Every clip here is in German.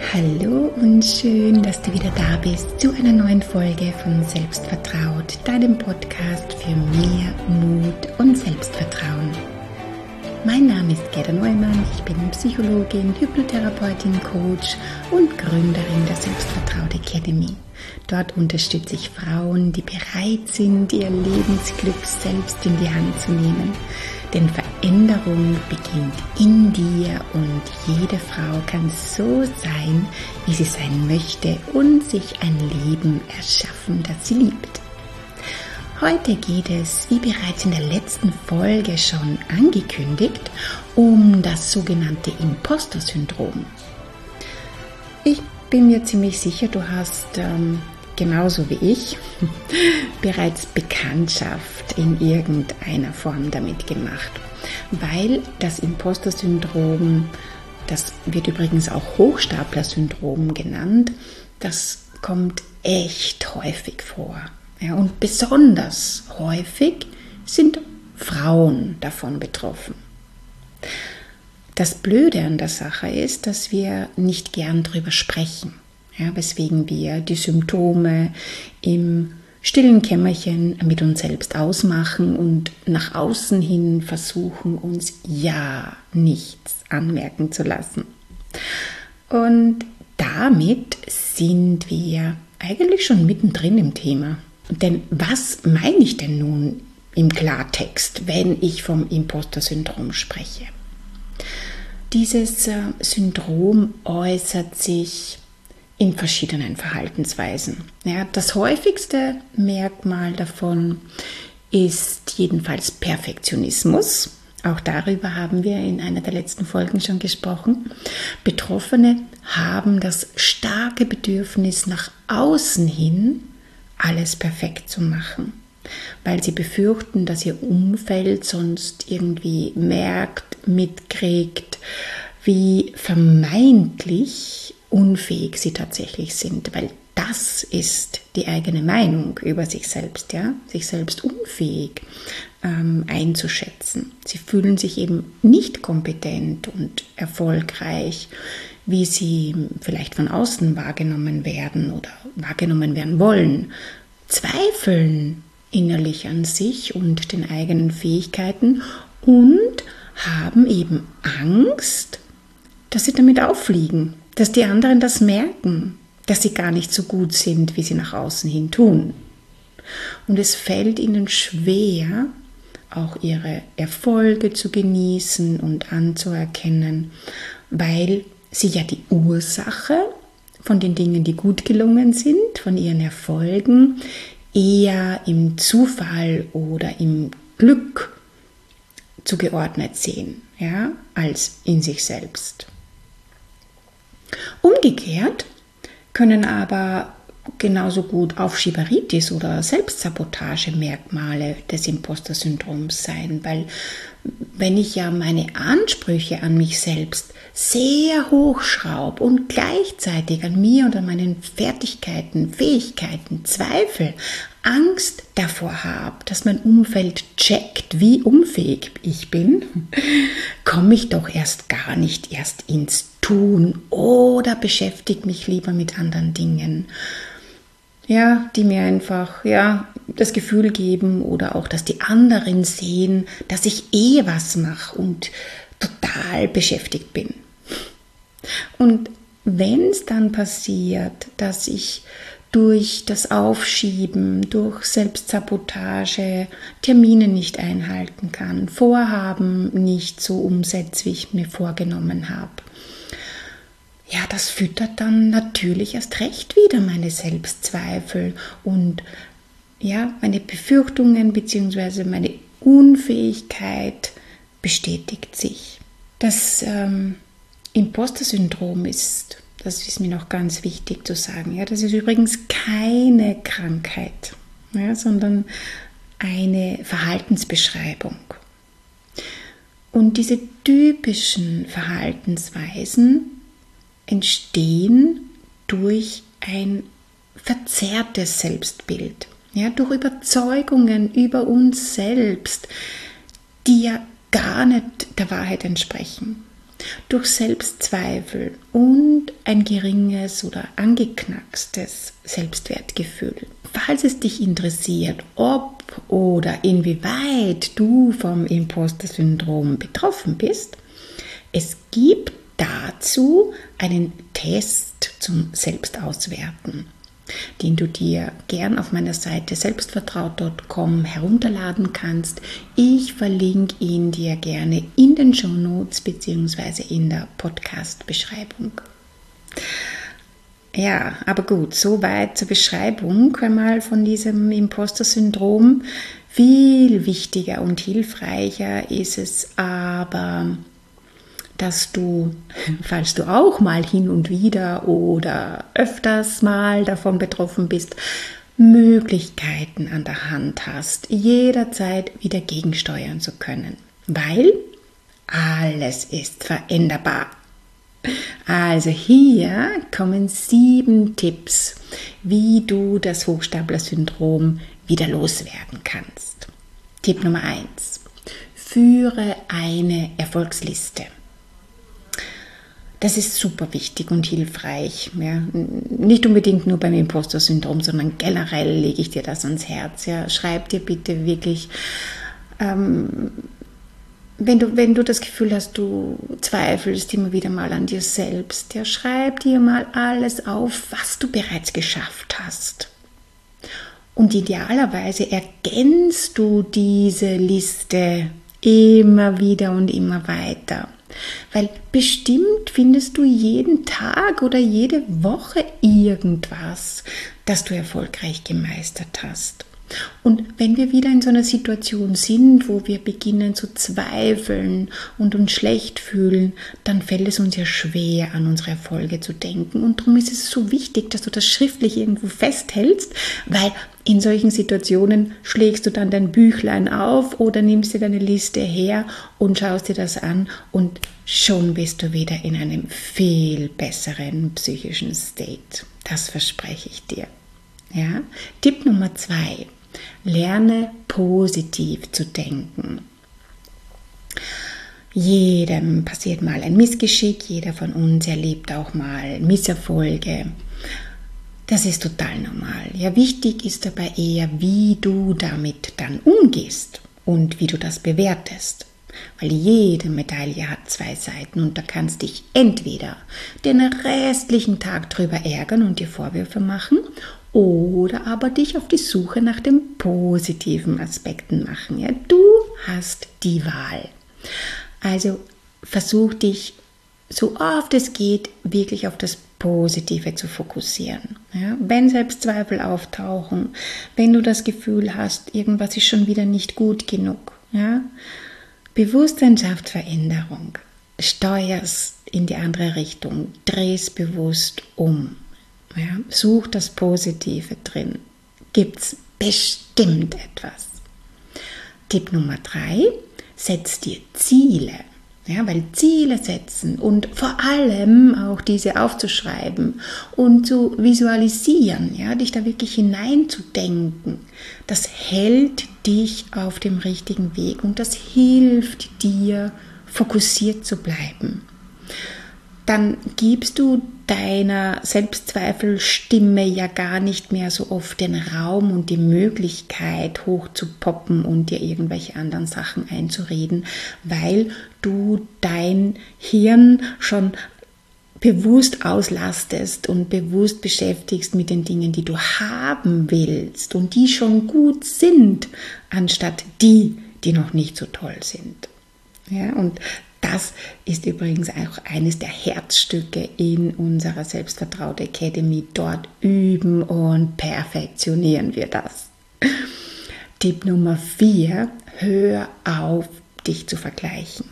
Hallo und schön, dass du wieder da bist zu einer neuen Folge von Selbstvertraut, deinem Podcast für mehr Mut und Selbstvertrauen. Mein Name ist Gerda Neumann, ich bin Psychologin, Hypnotherapeutin, Coach und Gründerin der Selbstvertraut Academy. Dort unterstütze ich Frauen, die bereit sind, ihr Lebensglück selbst in die Hand zu nehmen. Denn Veränderung beginnt in dir und jede Frau kann so sein, wie sie sein möchte und sich ein Leben erschaffen, das sie liebt. Heute geht es, wie bereits in der letzten Folge schon angekündigt, um das sogenannte Imposter-Syndrom. Ich bin mir ziemlich sicher, du hast genauso wie ich bereits Bekanntschaft in irgendeiner Form damit gemacht, weil das Imposter-Syndrom, das wird übrigens auch Hochstapler-Syndrom genannt, das kommt echt häufig vor. Ja, und besonders häufig sind Frauen davon betroffen. Das Blöde an der Sache ist, dass wir nicht gern drüber sprechen. Ja, weswegen wir die Symptome im stillen Kämmerchen mit uns selbst ausmachen und nach außen hin versuchen, uns ja nichts anmerken zu lassen. Und damit sind wir eigentlich schon mittendrin im Thema. Denn was meine ich denn nun im Klartext, wenn ich vom Imposter-Syndrom spreche? Dieses Syndrom äußert sich in verschiedenen Verhaltensweisen. Ja, das häufigste Merkmal davon ist jedenfalls Perfektionismus. Auch darüber haben wir in einer der letzten Folgen schon gesprochen. Betroffene haben das starke Bedürfnis, nach außen hin alles perfekt zu machen, weil sie befürchten, dass ihr Umfeld sonst irgendwie merkt, mitkriegt, wie vermeintlich unfähig sie tatsächlich sind, weil das ist die eigene Meinung über sich selbst, ja, sich selbst unfähig einzuschätzen. Sie fühlen sich eben nicht kompetent und erfolgreich, wie sie vielleicht von außen wahrgenommen werden oder wahrgenommen werden wollen, zweifeln innerlich an sich und den eigenen Fähigkeiten und haben eben Angst, dass sie damit auffliegen, dass die anderen das merken, dass sie gar nicht so gut sind, wie sie nach außen hin tun. Und es fällt ihnen schwer, auch ihre Erfolge zu genießen und anzuerkennen, weil sie ja die Ursache von den Dingen, die gut gelungen sind, von ihren Erfolgen, eher im Zufall oder im Glück zugeordnet sehen, ja, als in sich selbst. Umgekehrt können aber genauso gut Aufschieberitis oder Selbstsabotage-Merkmale des Imposter-Syndroms sein, weil wenn ich ja meine Ansprüche an mich selbst sehr hoch schraube und gleichzeitig an mir und an meinen Fertigkeiten, Fähigkeiten zweifle, Angst davor habe, dass mein Umfeld checkt, wie unfähig ich bin, komme ich doch gar nicht erst ins Tun oder beschäftige mich lieber mit anderen Dingen, ja, die mir einfach das Gefühl geben oder auch, dass die anderen sehen, dass ich was mache und total beschäftigt bin. Und wenn es dann passiert, dass ich durch das Aufschieben, durch Selbstsabotage Termine nicht einhalten kann, Vorhaben nicht so umsetze, wie ich mir vorgenommen habe, ja, das füttert dann natürlich erst recht wieder meine Selbstzweifel und ja, meine Befürchtungen bzw. meine Unfähigkeit bestätigt sich. Das Imposter-Syndrom ist, das ist mir noch ganz wichtig zu sagen, ja, das ist übrigens keine Krankheit, ja, sondern eine Verhaltensbeschreibung. Und diese typischen Verhaltensweisen entstehen durch ein verzerrtes Selbstbild, ja, durch Überzeugungen über uns selbst, die ja gar nicht der Wahrheit entsprechen. durch Selbstzweifel und ein geringes oder angeknackstes Selbstwertgefühl. Falls es dich interessiert, ob oder inwieweit du vom Imposter-Syndrom betroffen bist, es gibt dazu einen Test zum Selbstauswerten, den du dir gern auf meiner Seite selbstvertraut.com herunterladen kannst. Ich verlinke ihn dir gerne in den Shownotes bzw. in der Podcast-Beschreibung. Ja, aber gut, soweit zur Beschreibung einmal von diesem Imposter-Syndrom. Viel wichtiger und hilfreicher ist es aber, dass du, falls du auch mal hin und wieder oder öfters mal davon betroffen bist, Möglichkeiten an der Hand hast, jederzeit wieder gegensteuern zu können, weil alles ist veränderbar. Also hier kommen 7 Tipps, wie du das Hochstapler-Syndrom wieder loswerden kannst. Tipp Nummer 1. Führe eine Erfolgsliste. Das ist super wichtig und hilfreich. Ja. Nicht unbedingt nur beim Imposter-Syndrom, sondern generell lege ich dir das ans Herz. Ja. Schreib dir bitte wirklich, wenn du das Gefühl hast, du zweifelst immer wieder mal an dir selbst, ja, schreib dir mal alles auf, was du bereits geschafft hast. Und idealerweise ergänzt du diese Liste immer wieder und immer weiter. Weil bestimmt findest du jeden Tag oder jede Woche irgendwas, das du erfolgreich gemeistert hast. Und wenn wir wieder in so einer Situation sind, wo wir beginnen zu zweifeln und uns schlecht fühlen, dann fällt es uns ja schwer, an unsere Erfolge zu denken. Und darum ist es so wichtig, dass du das schriftlich irgendwo festhältst, weil in solchen Situationen schlägst du dann dein Büchlein auf oder nimmst dir deine Liste her und schaust dir das an und schon bist du wieder in einem viel besseren psychischen State. Das verspreche ich dir. Ja? Tipp Nummer 2. Lerne positiv zu denken. Jedem passiert mal ein Missgeschick, jeder von uns erlebt auch mal Misserfolge. Das ist total normal. Ja, wichtig ist dabei eher, wie du damit dann umgehst und wie du das bewertest. Weil jede Medaille hat 2 Seiten und da kannst dich entweder den restlichen Tag drüber ärgern und dir Vorwürfe machen oder aber dich auf die Suche nach den positiven Aspekten machen. Ja, du hast die Wahl. Also versuch dich so oft es geht wirklich auf das Positive zu fokussieren. Ja, wenn Selbstzweifel auftauchen, wenn du das Gefühl hast, irgendwas ist schon wieder nicht gut genug, ja, Bewusstsein schafft Veränderung. Steuerst in die andere Richtung, drehst bewusst um. Ja, such das Positive drin. Gibt's bestimmt etwas. Tipp Nummer 3, setz dir Ziele. Ja, weil Ziele setzen und vor allem auch diese aufzuschreiben und zu visualisieren, ja, dich da wirklich hineinzudenken, das hält dich auf dem richtigen Weg und das hilft dir, fokussiert zu bleiben. Dann gibst du deiner Selbstzweifelstimme ja gar nicht mehr so oft den Raum und die Möglichkeit hoch zu poppen und dir irgendwelche anderen Sachen einzureden, weil du dein Hirn schon bewusst auslastest und bewusst beschäftigst mit den Dingen, die du haben willst und die schon gut sind, anstatt die noch nicht so toll sind. Ja, und das ist übrigens auch eines der Herzstücke in unserer Selbstvertraut Academy. Dort üben und perfektionieren wir das. Tipp Nummer 4, hör auf, dich zu vergleichen.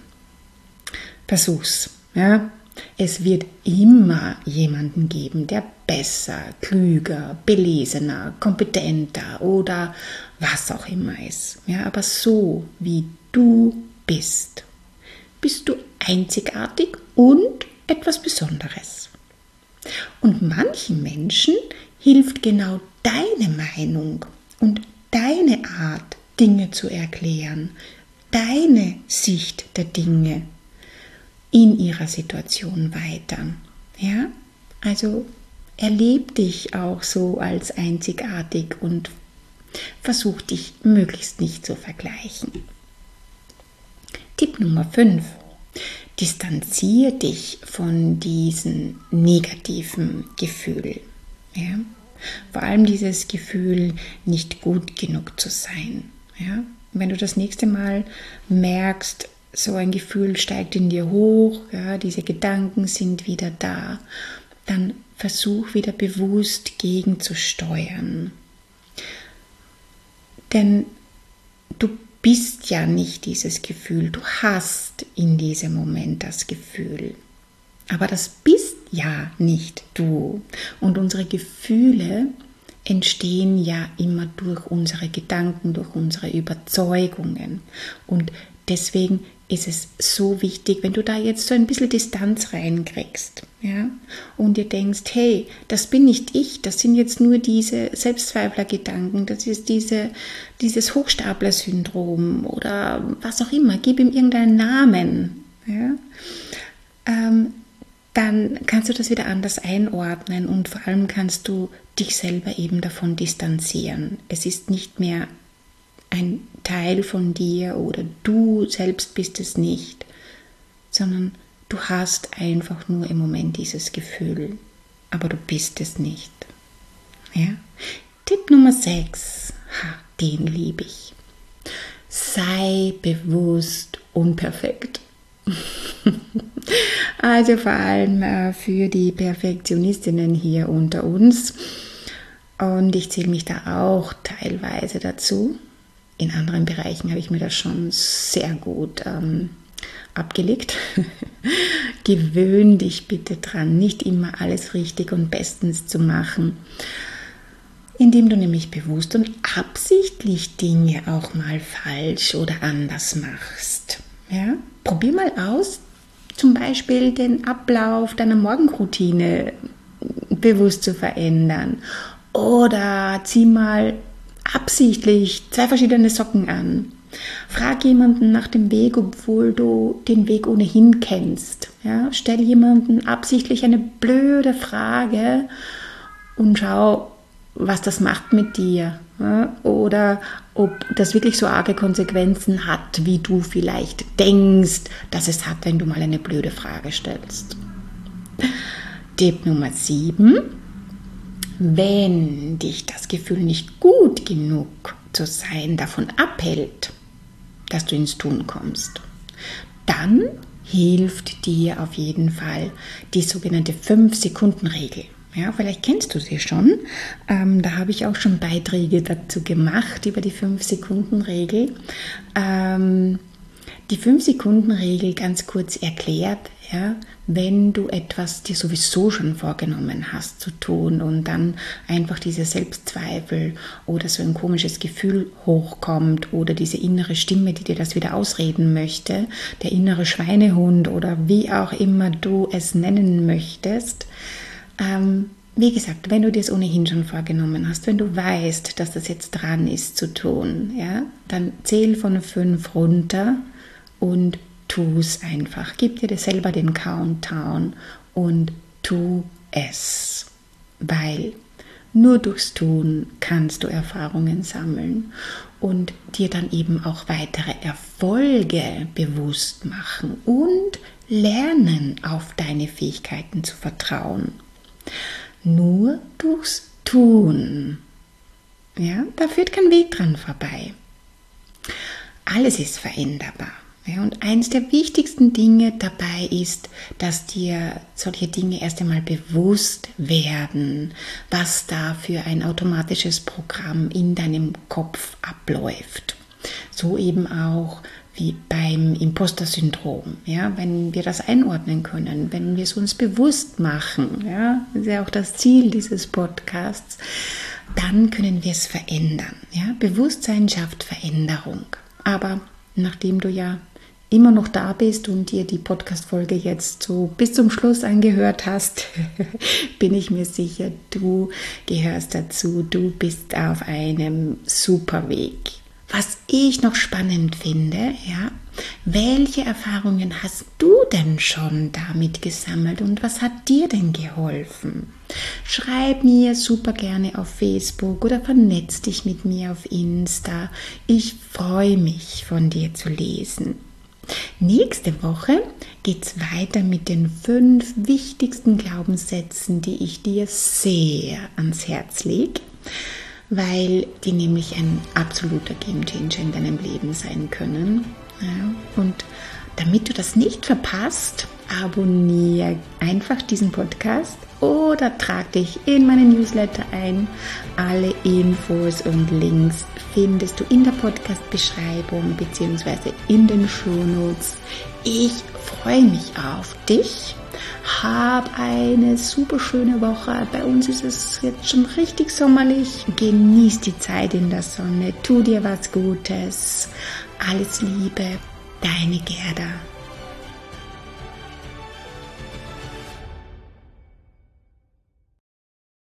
Versuch's. Ja? Es wird immer jemanden geben, der besser, klüger, belesener, kompetenter oder was auch immer ist. Ja, aber so wie du bist du einzigartig und etwas Besonderes. Und manchen Menschen hilft genau deine Meinung und deine Art, Dinge zu erklären, deine Sicht der Dinge. in ihrer Situation weiter. Ja? Also erleb dich auch so als einzigartig und versuch dich möglichst nicht zu vergleichen. Tipp Nummer 5. Distanziere dich von diesem negativen Gefühl. Ja? Vor allem dieses Gefühl, nicht gut genug zu sein. Ja? Wenn du das nächste Mal merkst, so ein Gefühl steigt in dir hoch, ja, diese Gedanken sind wieder da, dann versuch wieder bewusst gegenzusteuern. Denn du bist ja nicht dieses Gefühl, du hast in diesem Moment das Gefühl. Aber das bist ja nicht du. Und unsere Gefühle entstehen ja immer durch unsere Gedanken, durch unsere Überzeugungen. Und deswegen ist es so wichtig, wenn du da jetzt so ein bisschen Distanz reinkriegst, ja, und dir denkst, hey, das bin nicht ich, das sind jetzt nur diese Selbstzweiflergedanken, das ist dieses Hochstapler-Syndrom oder was auch immer, gib ihm irgendeinen Namen, ja, dann kannst du das wieder anders einordnen und vor allem kannst du dich selber eben davon distanzieren. Es ist nicht mehr ein Teil von dir oder du selbst bist es nicht, sondern du hast einfach nur im Moment dieses Gefühl, aber du bist es nicht. Ja? Tipp Nummer 6, den liebe ich. Sei bewusst unperfekt. Also vor allem für die Perfektionistinnen hier unter uns. Und ich zähle mich da auch teilweise dazu. In anderen Bereichen habe ich mir das schon sehr gut abgelegt. Gewöhn dich bitte dran, nicht immer alles richtig und bestens zu machen, indem du nämlich bewusst und absichtlich Dinge auch mal falsch oder anders machst. Ja? Probier mal aus, zum Beispiel den Ablauf deiner Morgenroutine bewusst zu verändern oder zieh mal absichtlich 2 verschiedene Socken an. Frag jemanden nach dem Weg, obwohl du den Weg ohnehin kennst. Ja? Stell jemanden absichtlich eine blöde Frage und schau, was das macht mit dir. Ja? Oder ob das wirklich so arge Konsequenzen hat, wie du vielleicht denkst, dass es hat, wenn du mal eine blöde Frage stellst. Tipp Nummer 7. Wenn dich das Gefühl nicht gut genug zu sein davon abhält, dass du ins Tun kommst, dann hilft dir auf jeden Fall die sogenannte 5-Sekunden-Regel. Ja, vielleicht kennst du sie schon. Da habe ich auch schon Beiträge dazu gemacht über die 5-Sekunden-Regel. Die 5-Sekunden-Regel ganz kurz erklärt, ja, wenn du etwas dir sowieso schon vorgenommen hast zu tun und dann einfach diese Selbstzweifel oder so ein komisches Gefühl hochkommt oder diese innere Stimme, die dir das wieder ausreden möchte, der innere Schweinehund oder wie auch immer du es nennen möchtest. Wie gesagt, wenn du dir es ohnehin schon vorgenommen hast, wenn du weißt, dass das jetzt dran ist zu tun, ja, dann zähl von 5 runter und tu es einfach. Gib dir selber den Countdown und tu es. Weil nur durchs Tun kannst du Erfahrungen sammeln und dir dann eben auch weitere Erfolge bewusst machen und lernen, auf deine Fähigkeiten zu vertrauen. Nur durchs Tun. Ja, da führt kein Weg dran vorbei. Alles ist veränderbar. Ja, und eins der wichtigsten Dinge dabei ist, dass dir solche Dinge erst einmal bewusst werden, was da für ein automatisches Programm in deinem Kopf abläuft. So eben auch wie beim Imposter-Syndrom. Ja, wenn wir das einordnen können, wenn wir es uns bewusst machen, ja, das ist ja auch das Ziel dieses Podcasts, dann können wir es verändern. Ja? Bewusstsein schafft Veränderung. Aber nachdem du ja immer noch da bist und dir die Podcast-Folge jetzt so bis zum Schluss angehört hast, bin ich mir sicher, du gehörst dazu, du bist auf einem super Weg. was ich noch spannend finde, ja, welche Erfahrungen hast du denn schon damit gesammelt und was hat dir denn geholfen? Schreib mir super gerne auf Facebook oder vernetz dich mit mir auf Insta. Ich freue mich, von dir zu lesen. Nächste Woche geht es weiter mit den 5 wichtigsten Glaubenssätzen, die ich dir sehr ans Herz lege, weil die nämlich ein absoluter Gamechanger in deinem Leben sein können. Ja, und damit du das nicht verpasst, abonniere einfach diesen Podcast oder trag dich in meinen Newsletter ein. Alle Infos und Links findest du in der Podcast-Beschreibung bzw. in den Shownotes. Ich freue mich auf dich. Hab eine super schöne Woche. Bei uns ist es jetzt schon richtig sommerlich. Genieß die Zeit in der Sonne. Tu dir was Gutes. Alles Liebe, deine Gerda.